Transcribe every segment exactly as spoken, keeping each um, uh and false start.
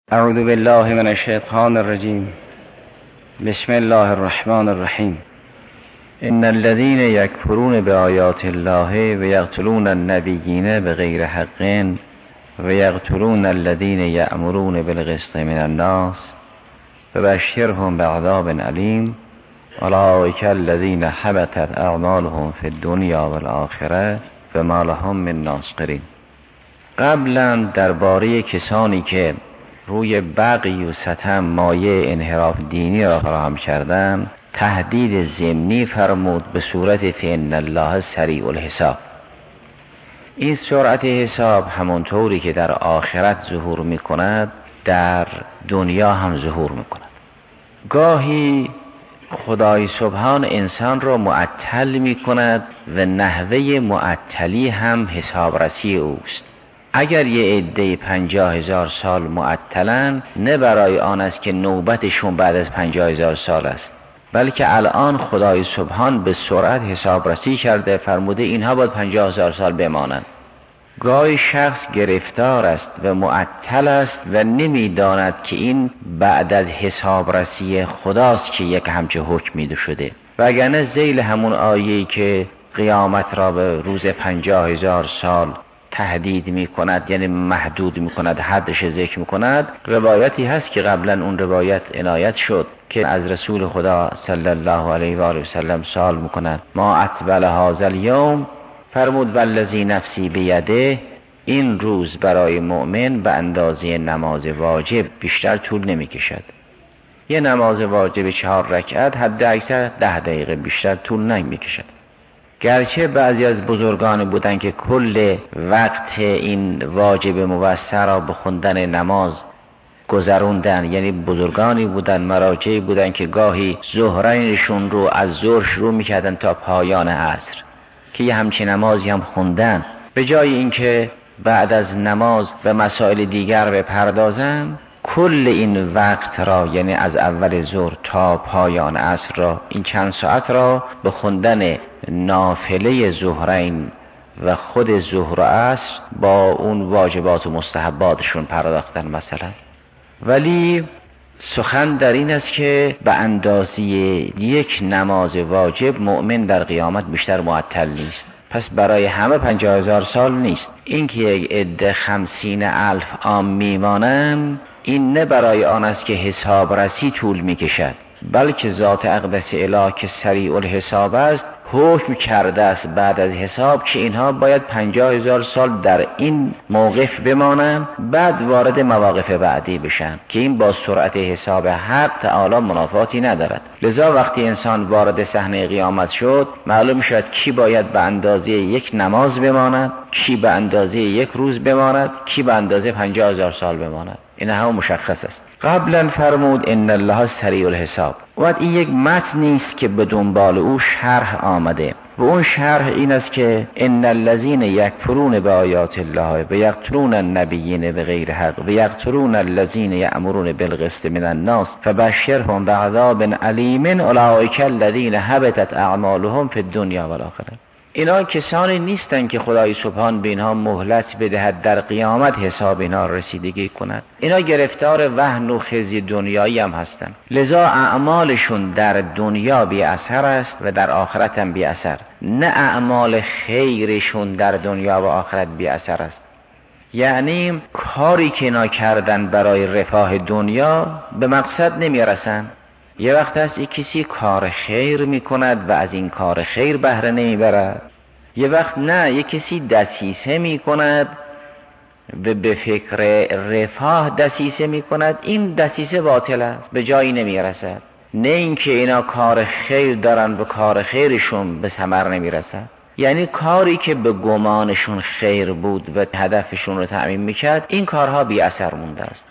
اعوذ بالله من الشیطان الرجیم. بسم الله الرحمن الرحیم. ان الذين يكفرون بآيات الله ويقتلون النبيين بغير حق ويقتلون الذين يأمرون بالقسط من الناس فبشرهم بعذاب أليم أولئك الذين حبطت أعمالهم في الدنيا والآخرة فما لهم من ناصرين. قبلا درباره کسانی که روی بغی و ستم مایه انحراف دینی را فراهم کردند تهدید ضمنی فرمود به صورت فإن الله سریع الحساب. این سرعت حساب همونطوری که در آخرت ظهور می کند در دنیا هم ظهور می کند. گاهی خدای سبحان انسان را معطل می کند و نحوه معطلی هم حسابرسی اوست. اگر یه عده پنجاه هزار سال معطلن، نه برای آن است که نوبتشون بعد از پنجاه هزار سال است، بلکه الان خدای سبحان به سرعت حسابرسی کرده، فرموده اینها باید پنجاه هزار سال بمانند. گاهی شخص گرفتار است و معطل است و نمیداند که این بعد از حسابرسی خداست که یک همچه حکمی شده، وگرنه ذیل همون آیه‌ای که قیامت را به روز پنجاه هزار سال تهدید می کند، یعنی محدود می کند، حدش ذکر می کند، روایتی هست که قبلا اون روایت عنایت شد که از رسول خدا صلی الله علیه و آله و سلم سوال می کند ما اطول هذا اليوم، فرمود والذی نفسی بیده، این روز برای مؤمن به اندازه نماز واجب بیشتر طول نمی کشد. یه نماز واجب چهار رکعت حد اکثر ده دقیقه بیشتر طول نمی کشد. گرچه بعضی از بزرگان بودن که کل وقت این واجب موثر را به خوندن نماز گذروندن، یعنی بزرگانی بودن، مراجعی بودن که گاهی ظهرینشون رو از ظهر شروع میکردن تا پایان عصر که یه همچین نمازی هم خوندن، به جای اینکه بعد از نماز و مسائل دیگر بپردازن کل این وقت را، یعنی از اول ظهر تا پایان عصر را، این چند ساعت را به خوندن نافله ظهرین و خود ظهر و عصر با اون واجبات و مستحباتشون پرداختن مثلا. ولی سخن در این است که به اندازه یک نماز واجب مؤمن در قیامت بیشتر معطل نیست. پس برای همه پنجاه هزار سال نیست. این که یک عده خمسین الف عام میمانند، این نه برای آن است که حسابرسی طول میکشد، بلکه ذات اقدس اله که سریع الحساب است حکم کرده است بعد از حساب که اینها باید پنجاه هزار سال در این موقف بمانند، بعد وارد مواقف بعدی بشن که این با سرعت حساب حق تعالی منافاتی ندارد. لذا وقتی انسان وارد صحنه قیامت شد معلوم شد کی باید به اندازه یک نماز بماند، کی به اندازه یک روز بماند، کی به اندازه پنجاه هزار سال بماند. این هم مشخص است. قبلا فرمود ان الله سریع الحساب. و این یک متن نیست که به دنبال او شرح آمده و اون شرح این است که ان الذين يكفرون بآيات الله و يقتلون النبيين بغیر حق و يقتلون الذين يأمرون بالقسط من الناس فبشرهم بعذاب أليم أولئك الذين حبطت أعمالهم في الدنيا والآخرة. اینا کسانی نیستن که خدای سبحان به اینها مهلت بدهد در قیامت حساب اینا رسیدگی کند. اینا گرفتار وهن و خزی دنیایی هم هستن، لذا اعمالشون در دنیا بی اثر است و در آخرت هم بی اثر، نه اعمال خیرشون در دنیا و آخرت بی اثر است. یعنی کاری که اینا کردن برای رفاه دنیا به مقصد نمی رسن. یه وقت هست کسی کار خیر میکند و از این کار خیر بهره نمیبرد، یه وقت نه، یه کسی دسیسه میکند و به فکر رفاه دسیسه میکند، این دسیسه باطل است، به جایی نمیرسد. نه اینکه اینا کار خیر دارن و کار خیرشون به ثمر نمیرسد، یعنی کاری که به گمانشون خیر بود و هدفشون رو تأمین میکرد این کارها بی اثر مونده است.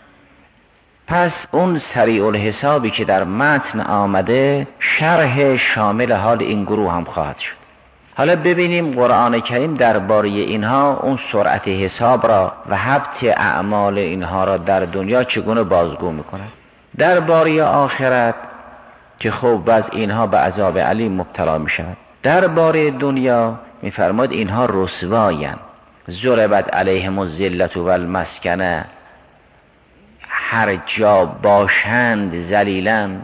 پس اون سریع الحسابی که در متن آمده شرح شامل حال این گروه هم خواهد شد. حالا ببینیم قرآن کریم درباره اینها اون سرعت حساب را و حبط اعمال اینها را در دنیا چگونه بازگو میکند. درباره آخرت که خب از اینها به عذاب علیم مبتلا میشود. درباره دنیا میفرماد اینها رسوایند، ضربت علیهم الذلة والمسکنه، هر جا باشند ذلیلن،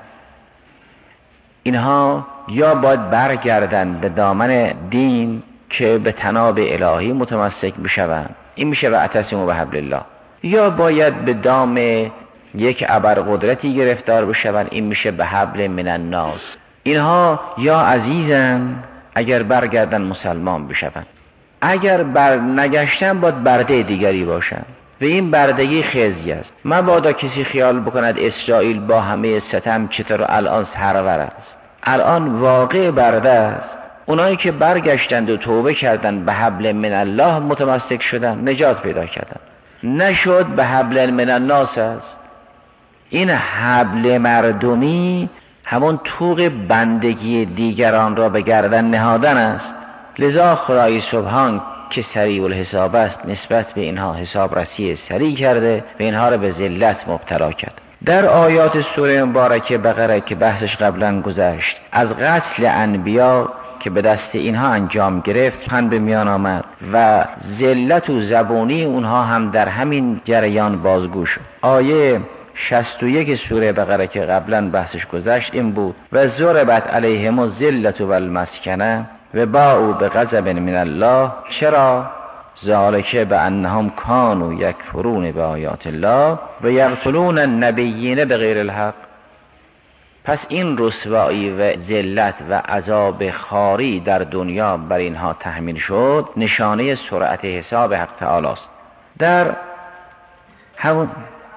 اینها یا باید برگردن به دامن دین که به طناب الهی متمسک بشوند، این میشه واعتصموا بحبل الله، یا باید به دام یک ابرقدرتی گرفتار بشوند، این میشه به حبل من الناس. اینها یا عزیزن اگر برگردن مسلمان بشوند، اگر بر نگشتن باید برده دیگری باشند و این بردگی خزی است. مبادا کسی خیال بکند اسرائیل با همه ستم چطور الان سرور است. الان واقع برده است. اونایی که برگشتند و توبه کردند به حبل من الله متمسک شدند، نجات پیدا کردند. نشد به حبل من الناس است. این حبل مردمی همون طوق بندگی دیگران را به گردن نهادن است. لذا خدای سبحان که سریع الحساب است نسبت به اینها حساب رسی سریع کرده و اینها را به ذلت مبتلا کرد. در آیات سوره مبارکه بقره که بحثش قبلا گذشت، از قتل انبیا که به دست اینها انجام گرفت هم به میان آمد و ذلت و زبونی اونها هم در همین جریان بازگو شد. آیه شصت و یک سوره بقره که قبلا بحثش گذشت این بود: و ضربت علیهم الذلة والمسکنه و باءوا بغضب من الله. چرا؟ ذالک بانهم کانوا یکفرون بآیات الله و یقتلون النبیین بغیر الحق. پس این رسوایی و ذلت و عذاب خاری در دنیا بر اینها تحمیل شد، نشانه سرعت حساب حق تعالی است. در همون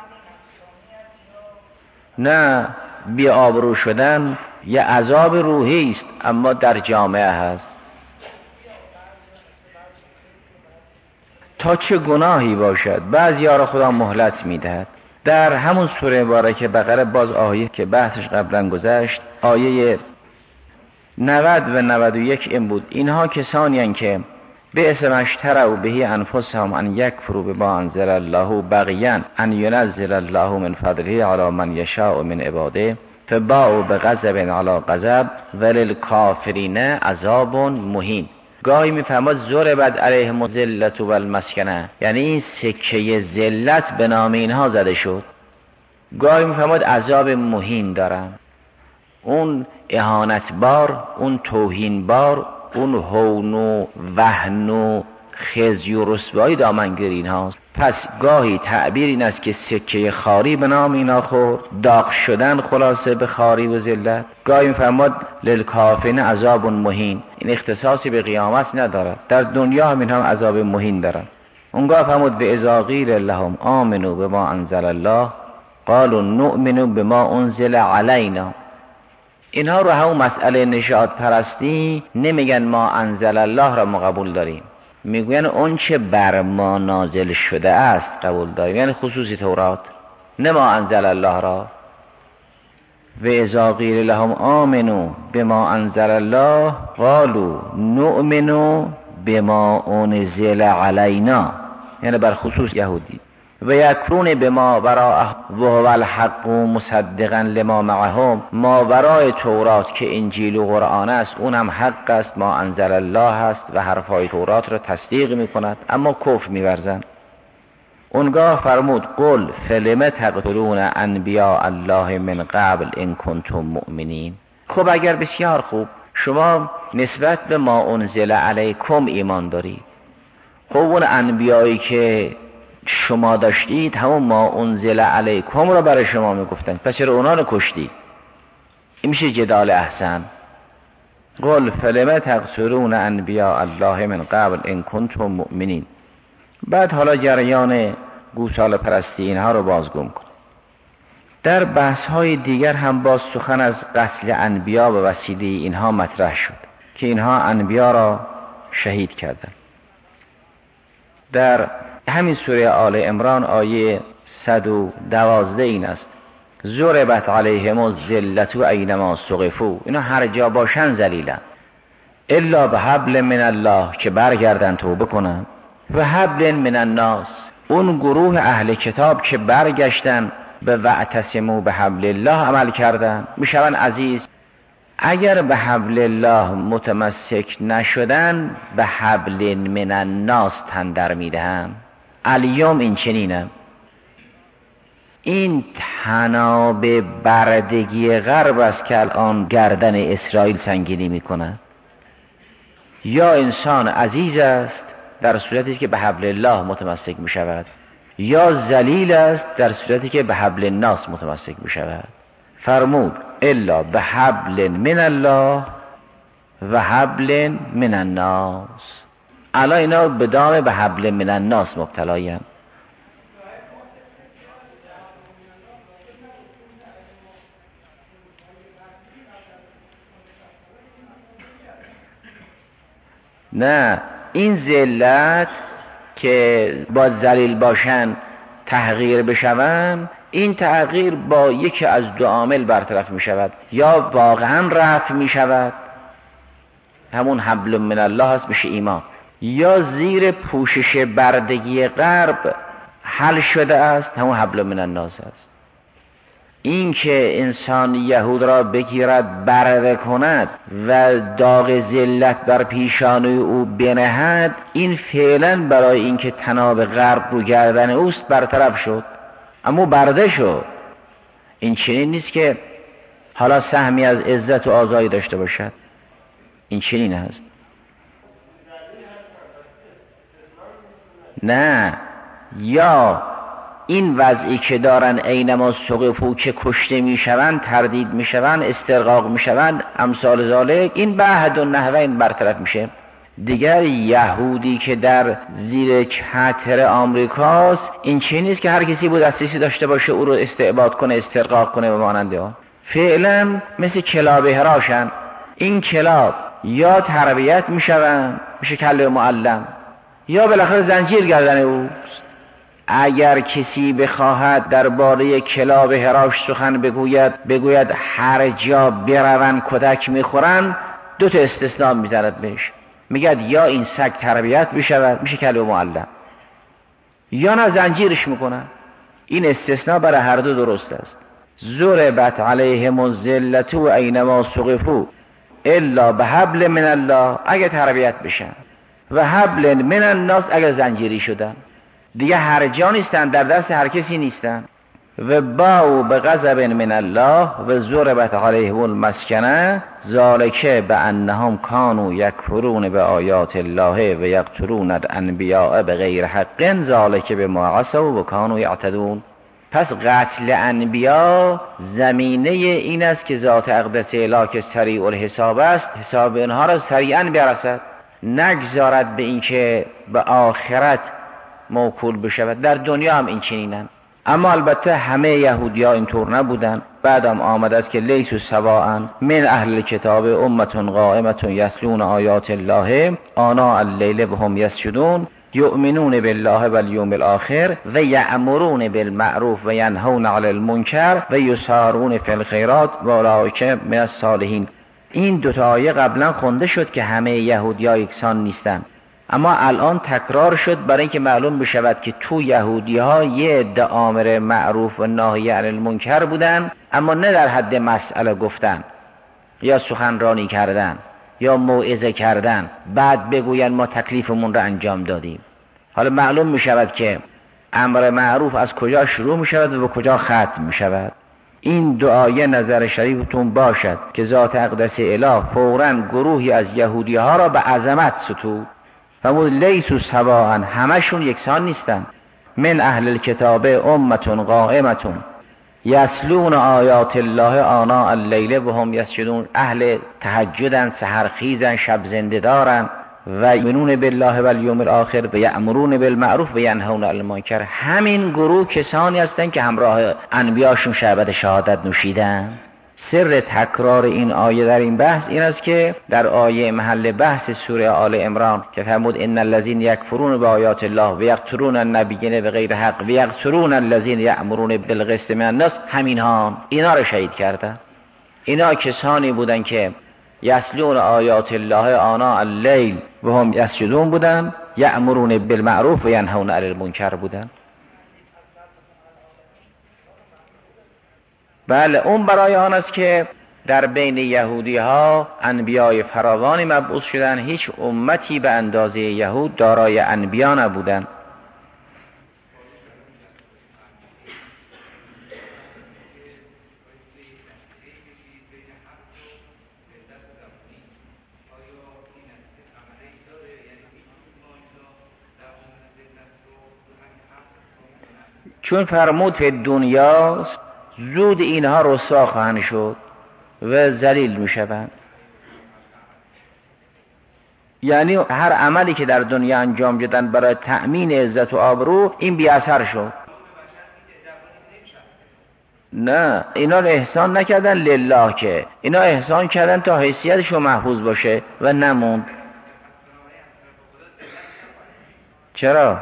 نه بی آبرو شدن یه عذاب روحی است اما در جامعه هست. تا چه گناهی باشد بعضی‌ها را خدا مهلت میدهد. در همون سوره مبارکه بقره باز آیه که بحثش قبلا گذشت، آیه نود و نود و یک این بود: اینها کسانی هستند که به اسم اشتروا به انفسهم ان یکفروا بما انزل الله بغیا ان ينزل الله من فضله علی من یشاء من عباده فباءوا بغضب علی غضب وللکافرین عذاب مهین. گاهی میفهمد ضربت علیهم الذلة والمسکنه، یعنی این سکه ذلت به نام اینها زده شد. گاهی میفهمد عذاب مهین دارن، اون اهانت بار، اون توهین بار، اون هون و وهن و خزی و رسوایی دامنگیر اینهاست. پس گاهی تعبیر این است که سکه خاری به نام اینا خورد، داغ شدن خلاصه به خاری و ذلت. گاهی میفرماد للکافرین عذاب مهین، این اختصاصی به قیامت ندارد، در دنیا هم این هم عذاب مهین دارن. اونگاه فرمود به اذا قیل لهم آمنوا بما انزل الله قالوا نؤمن بما انزل علینا. اینها رو همون مسئله نشاط پرستی نمیگن ما انزل الله را ما قبول داریم، میگوین اون چه بر ما نازل شده است قبول داریم، یعنی خصوصی تورات، نه ما انزل الله را. و اذا قیل لهم آمنوا بما انزل الله قالوا نؤمن بما انزل علینا، یعنی بر خصوص یهودی. و یکفرون بما وراءه و هو الحق مصدقا لما معهم، ما ورای تورات که انجیل و قرآن است اونم حق است، ما انزل الله است و حرفای تورات را تصدیق میکند اما کفر میورزند. اونگاه فرمود قل فلم تقتلون انبیاء الله من قبل ان کنتم مؤمنین. خب اگر بسیار خوب شما نسبت به ما انزل علیکم ایمان دارید، خب اون انبیایی که شما داشتید همون ما انزل علیکم را برای شما میگفتن، پس چرا اونا رو کشتید؟ این میشه جدال احسن. قل فلم تقتلون انبیاء الله من قبل ان کنتم مؤمنین. بعد حالا جریان گوساله پرستی اینها رو بازگو کن. در بحث های دیگر هم باز سخن از قتل انبیا به وسیله اینها مطرح شد که اینها انبیا را شهید کردند. در همین سوره آل عمران آیه صد و دوازده این است: ضربت علیهم الذلة اینما ثقفوا، اینا هر جا باشن ذلیلن، الا به حبل من الله، که برگردن توبه کنن، و حبل من الناس، اون گروه اهل کتاب که برگشتن به واعتصموا به حبل الله عمل کردن میشون عزیز. اگر به حبل الله متمسک نشدن به حبل من الناس تن در میدهن. الیوم این چنینم. این تناب بردگی غرب است که الان گردن اسرائیل سنگینی میکنه. یا انسان عزیز است در صورتی که به حبل الله متمسک می شود، یا ذلیل است در صورتی که به حبل الناس متمسک می شود. فرمود الا به حبل من الله و حبل من الناس. الان اینا به دام به حبل من الناس مبتلایند. نه، این ذلت که با ذلیل باشن تحقیر بشوند، این تحقیر با یکی از دو عامل برطرف می شود. یا واقعا رفع می شود، همون حبل من الله هست، میشه ایمان. یا زیر پوشش بردگی غرب حل شده است، همون حبل من الناس است. این که انسان یهود را بگیرد برده کند و داغ ذلت بر پیشانی او بنهد، این فعلا برای اینکه تناب غرب رو گردن اوست برطرف شد، اما برده شد. این چنین نیست که حالا سهمی از عزت و آزادی داشته باشد. این چنین هست. نه، یا این وضعی که دارن اینما سقفو که کشته میشوند، تردید میشوند، استرقاق میشوند، امثال ذالک، این بعد و نحوه این برطرف میشه. دیگر یهودی که در زیر چتر آمریکاست، این چی نیست که هر کسی بود دسترسی داشته باشه او رو استعباد کنه، استرقاق کنه و ماننده ها. فعلا مثل کلاب هراشن. این کلاب یا تربیت میشوند، میشه کله معلم، یا بالاخره زنجیر گردن اوست. اگر کسی بخواهد درباره کلاب هراش سخن بگوید، بگوید هر جا بروند کتک میخورن، دو تا استثناء میزند بهش، میگد یا این سگ تربیت بشود، میشه کلب معلم، یا نه زنجیرش میکنن. این استثناء برای هر دو درست است. ضربت علیهم الذلة و اینما ثقفوا الا بحبل من الله، اگه تربیت بشن، و حبل من الناس اگر زنجیری شدن. دیگه هر جا نیستن، در دست هر کسی نیستن. و باو به غضب من الله و ضربت علیهم المسکنه ذالک بانهم کانوا یکفرون بآیات الله و یقتلون الانبیاء بغیر حق ذالک بما عصوا و کانوا یعتدون. پس قتل انبیا زمینه این است که ذات اقدس اله که سریع الحساب است، حساب اینها را سریعا برسد، نگذارد به این که به آخرت موکول بشود. در دنیا هم این چنینن. اما البته همه یهودی ها اینطور نبودن. بعدم آمد است که لیسوا سواء من اهل کتاب امة قائمة یتلون آیات الله آناء اللیل و هم یسجدون یؤمنون بالله والیوم الاخر و یأمرون بالمعروف و ینهون عن المنکر و یسارعون فی الخیرات و اولئک من الصالحین. این دو تا آیه قبلا خونده شد که همه یهودی ها یکسان نیستن، اما الان تکرار شد برای اینکه معلوم بشود که تو یهودی ها یه عده آمر معروف و ناهی عن المنکر بودن، اما نه در حد مسئله گفتن یا سخنرانی کردن یا موعظه کردن بعد بگوین ما تکلیفمون رو انجام دادیم. حالا معلوم می شود که امر معروف از کجا شروع می شود و به کجا ختم می شود. این دعای نظر شریفتون باشد که ذات اقدس اله فوراً گروهی از یهودی ها را به عظمت ستود. فرمود لیسوا سواء، همشون یکسان نیستن. من اهل الکتاب امة قائمة یتلون آیات الله آناء اللیل و هم یسجدون. اهل تهجدن، سحرخیزن، شب زنده دارن و یؤمنون بالله والیوم الاخر و یأمرون بالمعروف و ینهون عن المنکر. همین گروه کسانی هستند که همراه انبیاشون شربت شهادت نوشیدن. سر تکرار این آیه در این بحث این است که در آیه محل بحث سوره آل عمران که فرمود ان الذين یکفرون بآیات الله و یقتلون النبیین بغیر حق و یقتلون الذين یأمرون بالقسط من الناس، همین ها اینا رو شهید کردن. اینا کسانی بودن که یتلون آیات الله آناء اللیل و هم یسجدون بودن، یأمرون بالمعروف و ینهون عن المنکر بودن. بله، اون برای آن است که در بین یهودی ها انبیای فراوانی مبعوث شدن. هیچ امتی به اندازه یهود دارای انبیا نبودن. چون فرمود فی دنیا، زود اینها رسوا خواهند شد و ذلیل میشوند. یعنی هر عملی که در دنیا انجام دادن برای تأمین عزت و آبرو، این بی اثر شد. نه، اینا رو احسان نکردن لله، که اینا احسان کردن تا حیثیتشو محفوظ باشه و نموند. چرا؟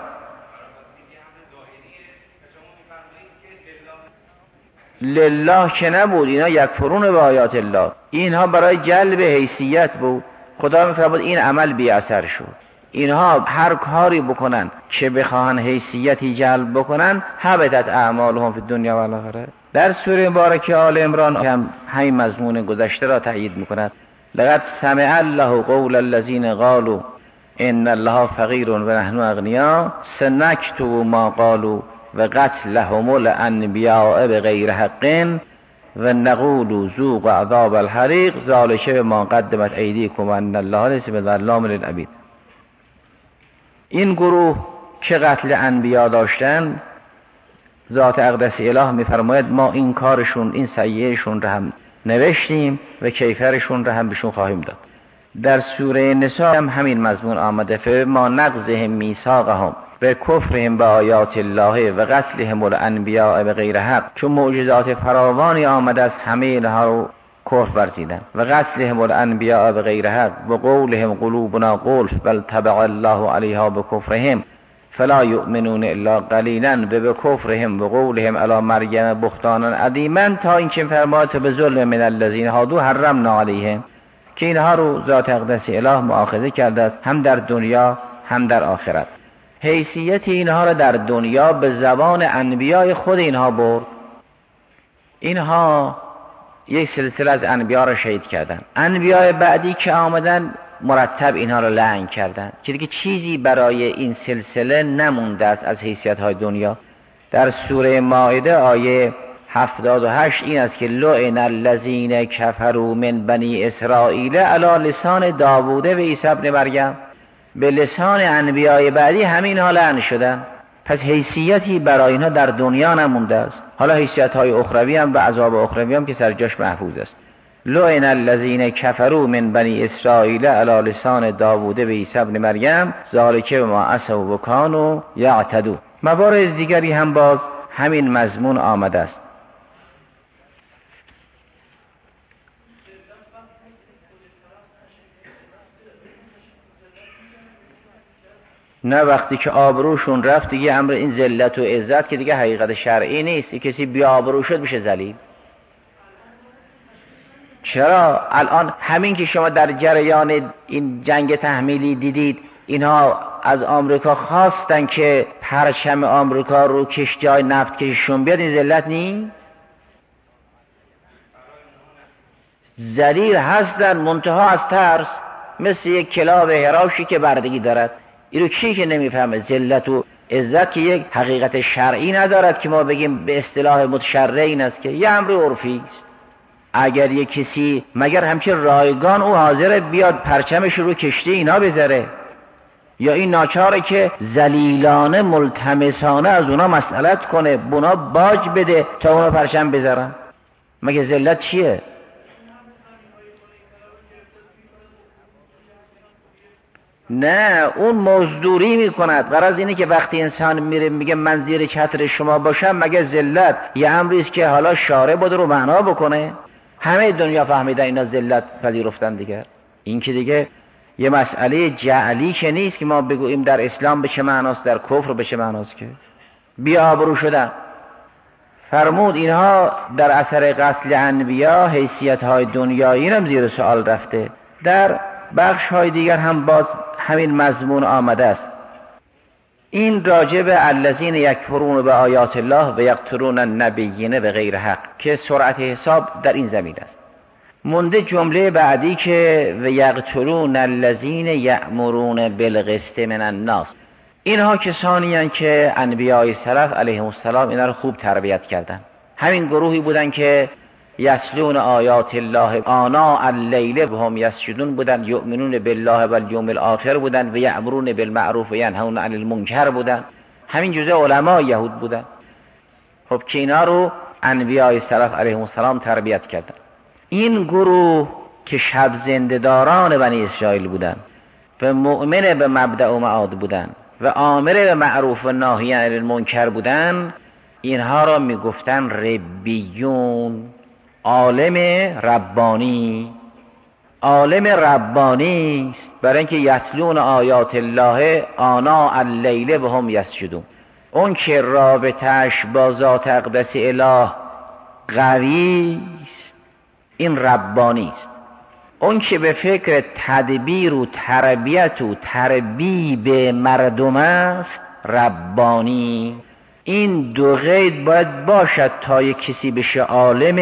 لله که نبود، اینا یکفرون به آیات الله، اینها برای جلب حیثیت بود. خدا میفرمود این عمل بی اثر شد. اینها هر کاری بکنن که بخواهن حیثیتی جلب بکنن، حبطت اعمالهم فی الدنیا و الاخره. در سوره مبارکه آل عمران هم همین مضمون گذشته را تأیید میکند. لقد سمع الله قول الذین قالوا ان الله فقیر و نحن اغنیا سنکتب ما قالوا و قتلهم الانبیاء بغیر حق و نقول ذوقوا عذاب الحریق ذلک بما قدمت ایدیکم ان الله لیس بظلام للعبید. این گروه که قتل انبیا داشتن، ذات اقدس اله میفرماید ما این کارشون، این سیئهشون رو هم نوشتیم و کیفرشون رو هم بهشون خواهیم داد. در سوره نساء هم همین مضمون آمده، فما نقضهم میثاقهم و کفرهم به آیات الله و قتلهم الانبیاء بغیر حق، چون معجزات فراوانی آمده است همه اینها رو کفر ورزیدن. و قتلهم الانبیاء بغیر حق و قولهم قلوبنا غلف بل طبع الله علیها بکفرهم فلا یؤمنون الا قلیلا و بکفرهم و قولهم علی مریم بهتانا عظیما، تا اینکه فرماد به ظلم من الذین هادوا حرمنا علیهم، که اینها رو ذات اقدس اله مؤاخذه کرده است، هم در دنیا هم در آخرت. حیثیت اینها را در دنیا به زبان انبیاء خود اینها برد. اینها یک سلسله از انبیاء را شهید کردن. انبیاء بعدی که آمدن مرتب اینها را لعن کردن، که دیگه چیزی برای این سلسله نمونده است از حیثیت های دنیا. در سوره مائده آیه هفتاد و هشت این است که لعن الذین کفروا من بنی اسرائیل علی لسان داوود و عیسی ابن مریم، به لسان انبیاء بعدی همین ها لعن شدن. پس حیثیتی برای اینها در دنیا نمونده است. حالا حیثیت های اخروی هم و عذاب اخروی هم که سر جاش محفوظ است. لعن الذین کفروا من بنی اسرائیل علی لسان داوود و عیسی ابن مریم ذلک بما عصوا و کانوا یعتدون. موارد دیگری هم باز همین مضمون آمده است. نه، وقتی که آبروشون رفت دیگه امر این ذلت و عزت که دیگه حقیقت شرعی نیست. کسی بی آبرو شد میشه ذلیل. چرا؟ الان همین که شما در جریان این جنگ تحمیلی دیدید، اینها از آمریکا خواستن که پرچم آمریکا رو کشتی‌های نفت کشیشون بیاد، این ذلت نیست؟ ذلیل هستن منتها از ترس، مثل یک کلاب هراشی که بردگی دارد. اینو کی که نمیفهمه؟ ذلت و عزت که یک حقیقت شرعی ندارد که ما بگیم به اصطلاح متشرع این است، که یه امر عرفی است. اگر یک کسی مگر همچه رایگان او حاضر بیاد پرچمش رو کشتی اینا بذاره، یا این ناچاره که ذلیلانه ملتمسانه از اونا مسئلت کنه، بنا باج بده تا اونا پرچم بذارن؟ مگه ذلت چیه؟ نه، اون مزدوری میکند. غرض اینه که وقتی انسان میره میگه من زیر چتر شما باشم، مگه ذلت یه امری است که حالا شارع بود رو معنا بکنه؟ همه دنیا فهمیدن اینا ذلت پذیرفتن دیگه. این که دیگه یه مسئله جعلی که نیست که ما بگوییم در اسلام به چه معناست، در کفر به چه معناست، که بی آبرو شدن. فرمود اینها در اثر قتل انبیا حیثیت های دنیایی هم زیر سوال رفته. در بخش های دیگر هم باز همین مضمون آمده است. این راجب الذین یکفرون به آیات الله و یقتلون النبیین به غیر حق که سرعت حساب در این زمین است. مونده جمله بعدی که و یقتلون الذین یأمرون بالقسط من الناس. اینها کسانی هستند که انبیای سلف علیهم السلام اینا رو خوب تربیت کردن. همین گروهی بودن که یسلون آیات الله آناء اللیل و هم یسجدون بودن، یؤمنون بالله و الیوم الاخر بودن و یأمرون بالمعروف و ینهون عن المنکر بودن. همین جزء علما یهود بودن. خب که اینا رو انبیای سلف علیهم السلام تربیت کردن. این گروه که شب زنده‌داران بنی اسرائیل بودن و مؤمن به مبدأ و معاد بودن و آمر به معروف و ناهی عن المنکر بودن، اینها را میگفتن ربیون، عالم ربانی. عالم ربانی است برای اینکه یتلون آیات الله آناء اللیل و هم یسجدون. اون که رابطه‌اش با ذات اقدس اله قوی است این ربانی است. اون که به فکر تدبیر و تربیت و تربیب مردم است ربانی. این دو قید باید باشد تا یک کسی بشه عالم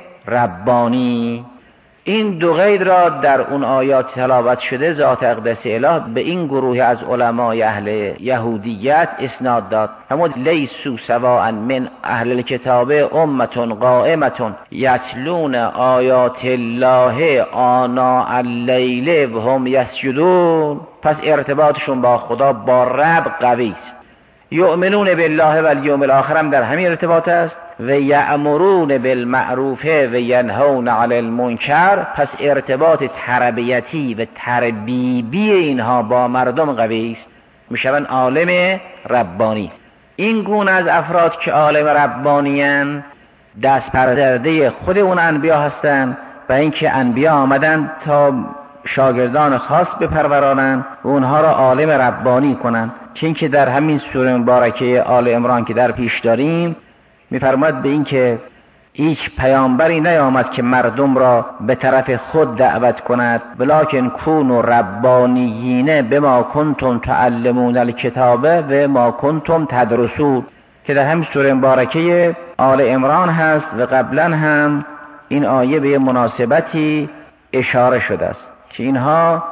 ربانی. این دو قید را در اون آیات تلاوت شده ذات اقدس اله به این گروه از علمای اهل یهودیت اسناد داد. همون لیسو سواء من اهل الکتاب امتون قائمتون یتلون آیات الله آناء اللیل و هم یسجدون. پس ارتباطشون با خدا با رب قوی است. یؤمنون بالله و الیوم الاخر هم در همین ارتباط است و یأمرون بالمعروف و ینهون عن المنکر. پس ارتباط تربیتی و تربیبی اینها با مردم قوی است، میشوند عالم ربانی. این گونه از افراد که عالم ربانیان دست پرورده خود اون انبیا هستند و اینکه انبیا آمدن تا شاگردان خاص بپرورانند و اونها را عالم ربانی کنند. که اینکه در همین سوره مبارکه آل عمران که در پیش داریم می‌فرماید به این که هیچ پیامبری نیامد که مردم را به طرف خود دعوت کند، ولکن کونوا ربانیین بما کنتم تعلمون الکتاب و ما کنتم تدرسون، که در همین سوره مبارکه آل عمران هست و قبلا هم این آیه به مناسبتی اشاره شده است که اینها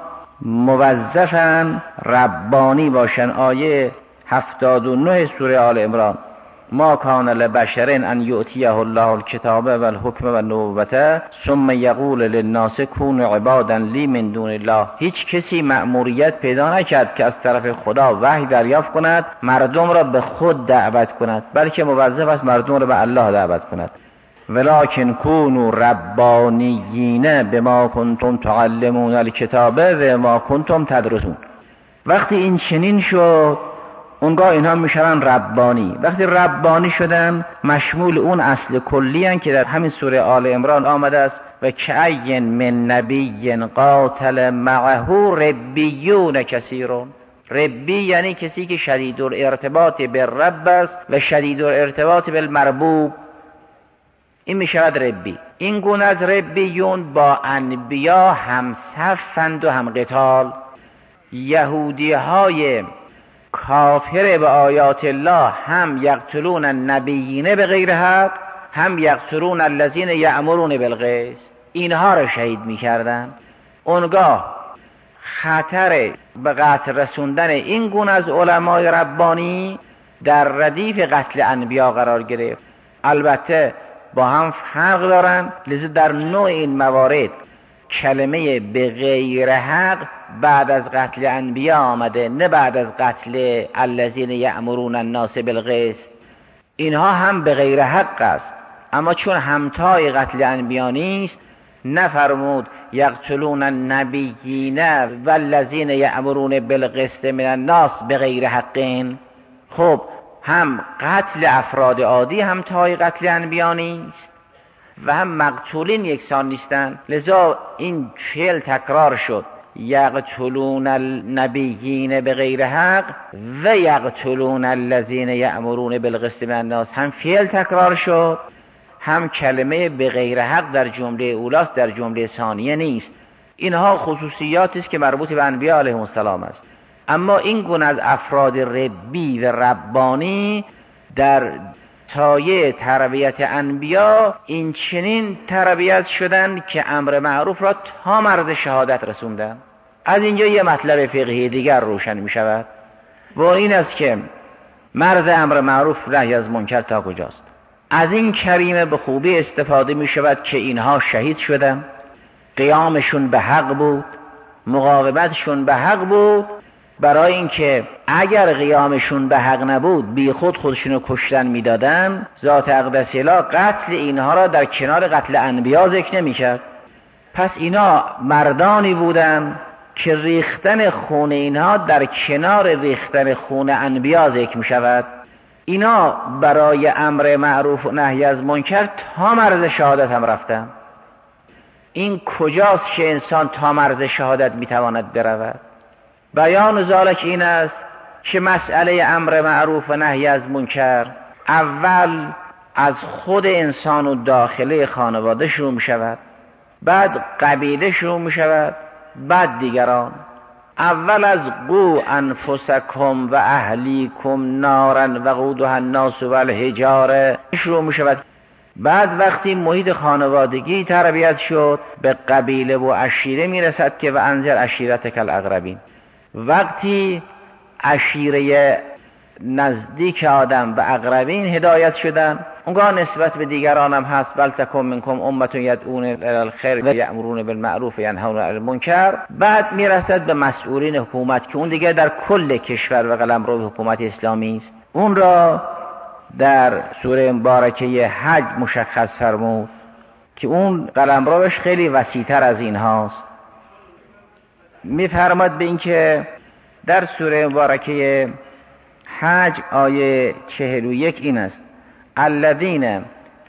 موظفن ربانی باشن. آیه هفتاد و نه سوره آل عمران ما کان لبشر ان یؤتیه الله الکتاب و الحکم و النبوة ثم یقول للناس کونوا عبادا لی من دون الله. هیچ کسی مأموریت پیدا نکرد که از طرف خدا وحی دریافت کند مردم را به خود دعوت کند، بلکه موظف است مردم را به الله دعوت کند. ولکن کونوا ربانیین بما کنتم تعلمون الکتاب و ما کنتم تدرسون. وقتی این چنین شد اونگاه اینها میشن ربانی. وقتی ربانی شدن مشمول اون اصل کلی هن که در همین سوره آل عمران آمده است و کأی من نبی قاتل معه ربیون کثیرون. ربی یعنی کسی که شدید الارتباط بالرب است و شدید الارتباط بالمربوب، این میشود ربی. این گونه از ربیون با انبیا هم صفند و هم قتال. یهودی های کافر به آیات الله هم یقتلون النبیین به غیر حق، هم یقتلون الذین یأمرون بالقسط. اینها را شهید میکردن. اونگاه خطر به قتل رسوندن این گونه از علمای ربانی در ردیف قتل انبیا قرار گرفت. البته با هم فرق دارن، لذا در نوع این موارد کلمه به غیر حق بعد از قتل انبیا آمده، نه بعد از قتل الذین یأمرون الناس بالقسط. اینها هم به غیر حق است، اما چون همتای قتل انبیا نیست نفرمود یقتلون النبیین و الذین یأمرون بالقسط من الناس به غیر حقین. خب هم قتل افراد عادی هم تای قتل انبیا نیست و هم مقتولین یکسان نیستن، لذا این فعل تکرار شد. یقتلون النبیین به غیر حق و یقتلون الذین یأمرون بالقسط من الناس، هم فعل تکرار شد هم کلمه به غیر حق در جمله اولاست، در جمله ثانیه نیست. اینها خصوصیاتی است که مربوط به انبیا علیهم السلام است. اما این گونه از افراد ربی و ربانی در سایه تربیت انبیا این چنین تربیت شدن که امر معروف را تا مرز شهادت رسوندن. از اینجا یه مطلب فقهی دیگر روشن می شود و این است که مرز امر معروف نهی از منکر تا کجاست. از این کریمه به خوبی استفاده می شود که اینها شهید شدن، قیامشون به حق بود، مقاومتشون به حق بود برای اینکه اگر قیامشون به حق نبود بی خود خودشونو کشتن میدادن، ذات اقدس الهی قتل اینها را در کنار قتل انبیا ذکر نمیکرد. پس اینا مردانی بودن که ریختن خون اینها در کنار ریختن خون انبیا ذکر می شود. اینا برای امر معروف و نهی از منکر تا مرز شهادت هم رفتن. این کجاست که انسان تا مرز شهادت می تواند برود؟ بیان ذالک این است که مسئله امر معروف و نهی از منکر اول از خود انسان و داخله خانواده شروع می شود، بعد قبیله شروع می شود، بعد دیگران. اول از قو انفسکم و اهلیکم نارا وقودها الناس والحجاره شروع می شود. بعد وقتی محیط خانوادگی تربیت شد به قبیله و عشیره می رسد که و انذر عشیرتک الاقربین. وقتی عشیره نزدیک آدم و اقربین هدایت شدن، اونگاه نسبت به دیگران هم هست بل تکن منکم امة یدعون الی الخیر و یأمرون بالمعروف و ینهون عن المنکر. بعد میرسد به مسئولین حکومت که اون دیگه در کل کشور و قلمرو حکومت اسلامی است. اون را در سوره مبارکه حج مشخص فرمود که اون قلمروش خیلی وسیع‌تر از این هاست. میفرماد به این که در سوره مبارکه حج آیه چهل و یک این است: الذین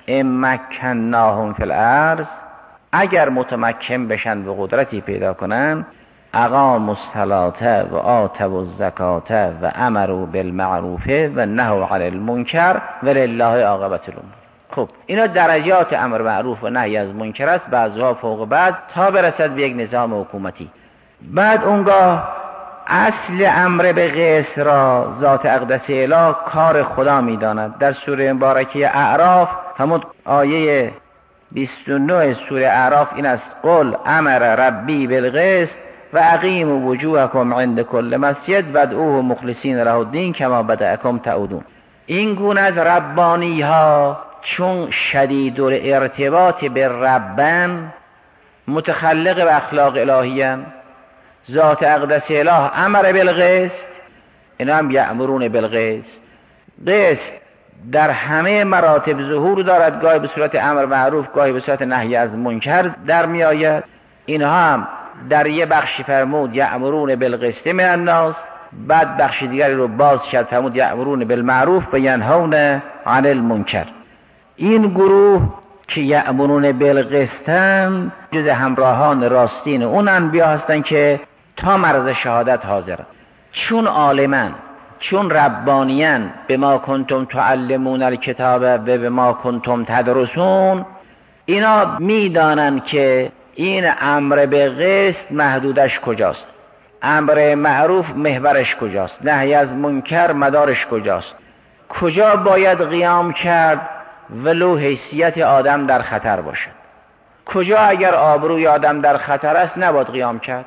امکناهم فی الارض، اگر متمکن بشن و قدرتی پیدا کنن، اقاموا الصلاة و آتوا الزکاة و امروا بالمعروف و نهوا عن المنکر ولله عاقبة الامور. خب اینا درجات امر معروف و نهی از منکر است، بعضها فوق بعض تا برسد به یک نظام حکومتی. بعد اونگاه اصل امر به قسط را ذات اقدس الهی کار خدا میداند. در سوره مبارکه اعراف همون آیه بیست و نه سوره اعراف این است: قل امر ربی بالقسط و اقیموا وجوهکم عند کل مسجد وادعوه مخلصین له الدین کما بدأکم تعودون. این گونه از ربانی ها چون شدید ارتباط به ربن، متخلق به اخلاق الهیان، ذات اقدس اله امر بالقسط، اینا هم یأمرون بالقسط. قسط در همه مراتب ظهور دارد، گاهی به صورت امر معروف، گاهی به صورت نهی از منکر در می آید. اینها هم در یه بخشی فرمود یأمرون بالقسط من الناس، بعد بخش دیگری رو باز کرد فرمود یأمرون بالمعروف و ینهون عن المنکر. این گروه که یأمرون بالقسطن جز همراهان راستین اون انبیا هستن که تا مرز شهادت حاضرن، چون عالمن، چون ربانیان، به ما کنتم تعلمون الکتاب و به ما کنتم تدرسون. اینا میدانن که این امر به قسط محدودش کجاست، امر معروف محورش کجاست، نهی از منکر مدارش کجاست، کجا باید قیام کرد ولو حیثیت آدم در خطر باشد، کجا اگر آبروی آدم در خطر است نباید قیام کرد،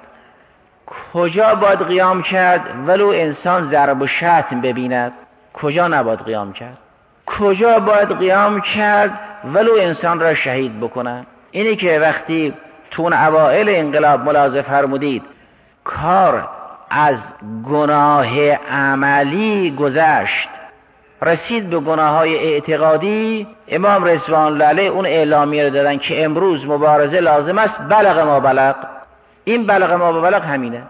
کجا باید قیام کرد ولو انسان ضرب و شتم ببیند، کجا نباید قیام کرد، کجا باید قیام کرد ولو انسان را شهید بکنند. اینی که وقتی تون اوائل انقلاب ملاحظه فرمودید کار از گناه عملی گذشت رسید به گناه های اعتقادی، امام رضوان الله علیه اون اعلامیه رو دادن که امروز مبارزه لازم است، بلغ ما بلغ. این بلغ ما بلغ همینه.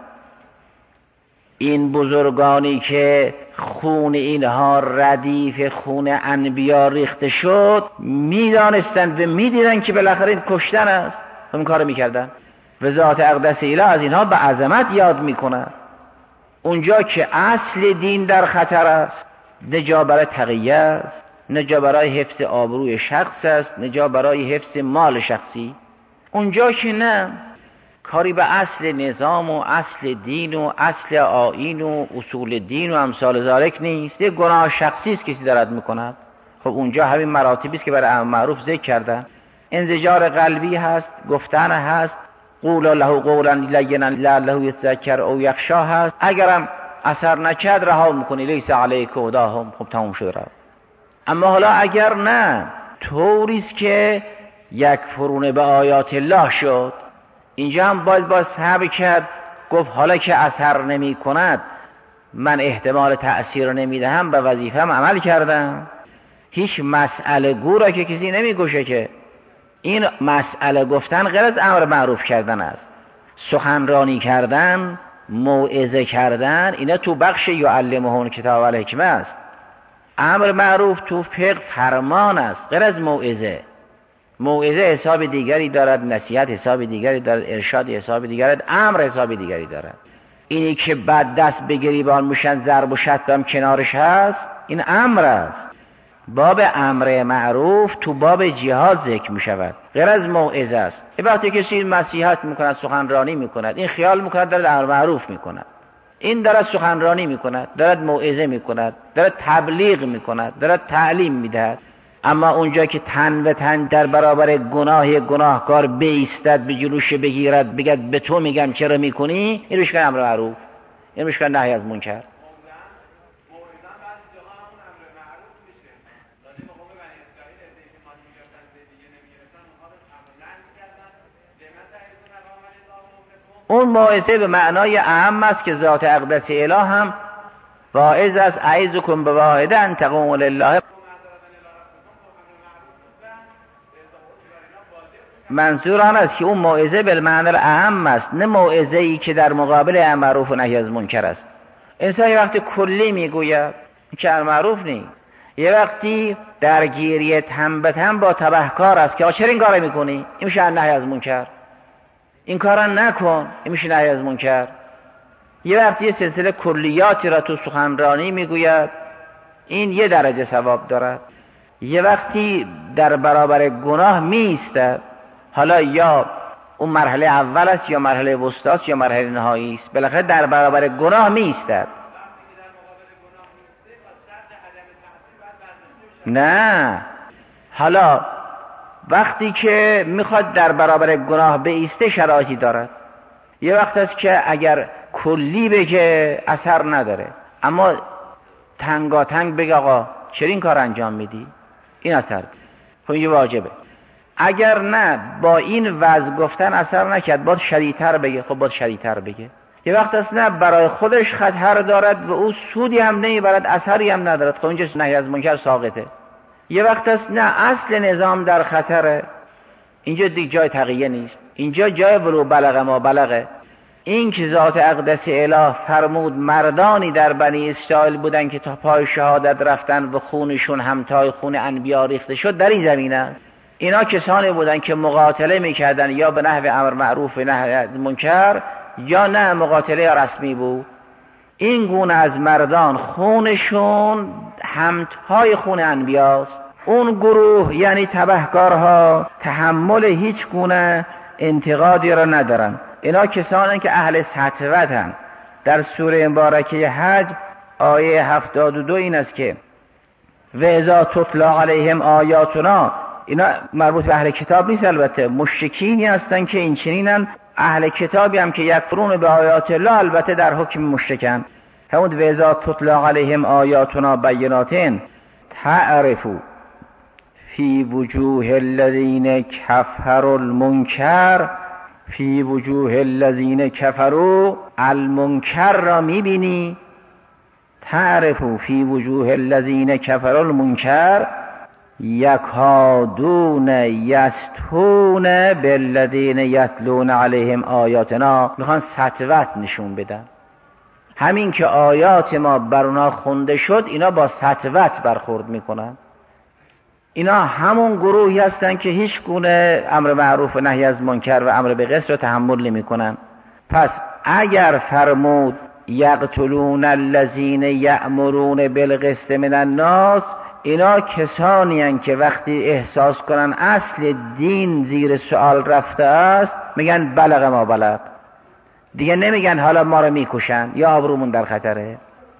این بزرگانی که خون اینها ردیف خون انبیا ریخته شد میدانستند و میدیدن که بالاخره این کشتن است، این کارو میکردن. و ذات اقدس الهی از اینها به عظمت یاد میکنه. اونجا که اصل دین در خطر است، نه جا برای تقیه است، نه جا برای حفظ آبروی شخص است، نه جا برای حفظ مال شخصی. اونجا که نه، کاری به اصل نظام و اصل دین و اصل آیین و اصول دین و امثال ذالک نیست، یه گناه شخصی است کسی دارد میکند. خب اونجا همین مراتبی است که برای امر معروف ذکر کردن. انزجار قلبی هست، گفتن هست، قول له قولا لینا لعله یذکر او یخشی هست. اگرم اثر نکرد رها میکنی، لیس علیک هداهم، خب تموم شد رفت. اما حالا اگر نه، طوریست که یکفرون به آیات الله شد، اینجا هم باید باز صحبه کرد، گفت حالا که اثر نمی کند من احتمال تأثیر نمیدهم به وظیفه‌ام عمل کردم. هیچ مسئله گو را که کسی نمیگوشه که این مسئله گفتن غیر از امر معروف کردن است. سخنرانی کردن، موعظه کردن، اینا تو بخش یعلمهم کتاب و الحکمه است. امر معروف تو فقه فرمان است غیر از موعظه. موعظه حساب دیگری دارد، نصیحت حساب دیگری دارد، ارشاد حساب دیگری دارد، امر حساب دیگری دارد. اینی که بعد دست به گریبان موشن ضرب و شتم کنارش هست، این امر است. باب امر معروف تو باب جهاد ذکر می شود، غیر از موعظه است. این وقتی کسی نصیحت میکند، سخنرانی میکند، این خیال میکند دارد امر معروف میکند، این دارد سخنرانی میکند، دارد موعظه میکند، دارد تبلیغ میکند، دارد تعلیم میدهد. اما اونجا که تن به تن در برابر گناه گناهکار بایستد، به جلوش بگیرد، بگد به تو میگم چرا میکنی، این روش امر معروف، این روش نهی از منکر. اون موعظه به معنای اهم است که ذات اقدس اله هم واعظ است. اعظکم بواحده ان تقوموا لله. منظور آن است که اون موعظه به معنای اهم است، نه موعظه ای که در مقابل امر معروف و نهی از منکر است. انسان یه وقتی کلی میگوید که امر معروف نیست، یه وقتی درگیری تن به تن با تبهکار است که چرا این کارو میکنی، این میشه نهی از منکر. این کارا نکن، این میشه نهی از منکر. یه وقتی یه سلسله کلیاتی را تو سخنرانی میگوید، این یه درجه ثواب دارد. یه وقتی در برابر گناه میایستد، حالا یا اون مرحله اول است یا مرحله وسطی است یا مرحله نهایی است، بالاخره در برابر گناه میایستد. نه، حالا وقتی که میخواد در برابر گناه بایسته شرایطی دارد. یه وقت است که اگر کلی بگه اثر نداره، اما تنگاتنگ بگه آقا چرا این کار انجام میدی، این اثر ده. خب این واجبه. اگر نه با این وضع گفتن اثر نکرد، باید شدیدتر بگه، خب باید شدیدتر بگه. یه وقت است نه برای خودش خطر دارد و او سودی هم نمیبرد، اثری هم ندارد، خب اینجا نهی از منکر ساقطه. یه وقت است نه اصل نظام در خطره، اینجا دیگه جای تقیه نیست، اینجا جای ولو بلغ ما بلغه. این که ذات اقدس اله فرمود مردانی در بنی اسرائیل بودن که تا پای شهادت رفتن و خونشون همتای خون انبیا ریخته شد، در این زمینه است. اینا کسانی بودن که مقاتله میکردن یا به نحو امر معروف و نهی از منکر، یا نه مقاتله رسمی بود. این گونه از مردان خونشون همتای خون انبیاست. اون گروه یعنی تبهکارها تحمل هیچ گونه انتقادی را ندارن. اینا کسانی که اهل سطوتن. در سوره مبارکه حج آیه هفتاد و دو این است که و اذا تتلی علیهم آیاتنا، اینا مربوط به اهل کتاب نیست، البته مشرکینی هستن که این چنینن. اهل کتابی هم که یکفرون به آیات الله البته در حکم مشرکن. همون و اذا تتلی علیهم آیاتنا بینات تعرفوا فی وجوه الذین کفروا المنکر. فی وجوه الذین کفروا المنکر را میبینی، تعرفوا فی وجوه الذین کفروا المنکر یکادون یستون بالذین یتلون علیهم آیاتنا. میخوان سطوت نشون بدن. همین که آیات ما بر اونا خونده شد، اینا با سطوت برخورد میکنن. اینا همون گروهی هستن که هیچ گونه امر معروف و نهی از منکر و امر به قسط رو تحمل نمیکنن. پس اگر فرمود یقتلون الذین یأمرون بالقسط من الناس، اینا کسانی هستند که وقتی احساس کنن اصل دین زیر سوال رفته است، میگن بلغ ما بلغ. دیگه نمیگن حالا ما رو میکشن یا آبرومون در خطره.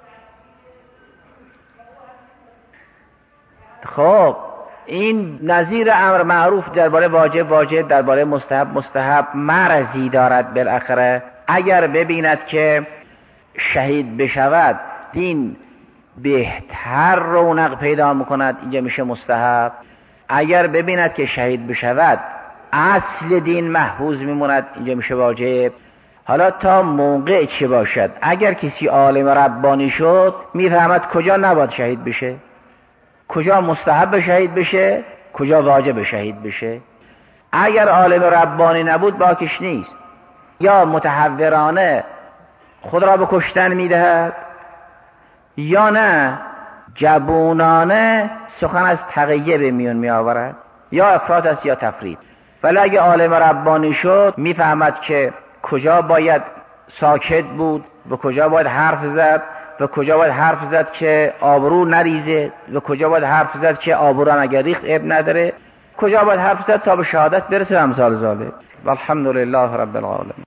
خب این نظیر امر معروف درباره واجب واجب، درباره مستحب مستحب، مرزی دارد. بالاخره اگر ببیند که شهید بشود دین بهتر رونق پیدا میکند، اینجا میشه مستحب. اگر ببیند که شهید بشود اصل دین محفوظ میموند، اینجا میشه واجب. حالا تا موقع چه باشد؟ اگر کسی عالم ربانی شد میفهمد کجا نباید شهید بشه، کجا مستحب شهید بشه، کجا واجب شهید بشه. اگر عالم ربانی نبود باکش نیست، یا متحورانه خود را به کشتن میدهد، یا نه جبونانه سخن از تقیه به میون می آورد، یا افراط است یا تفرید. ولی اگه عالم ربانی شد میفهمد که کجا باید ساکت بود و کجا باید حرف زد و کجا باید حرف زد که آبرو نریزه و کجا باید حرف زد که آبرو هم اگر ریخت اب نداره، کجا باید حرف زد تا به شهادت برسه و امثال ذالک. والحمد لله رب العالمین.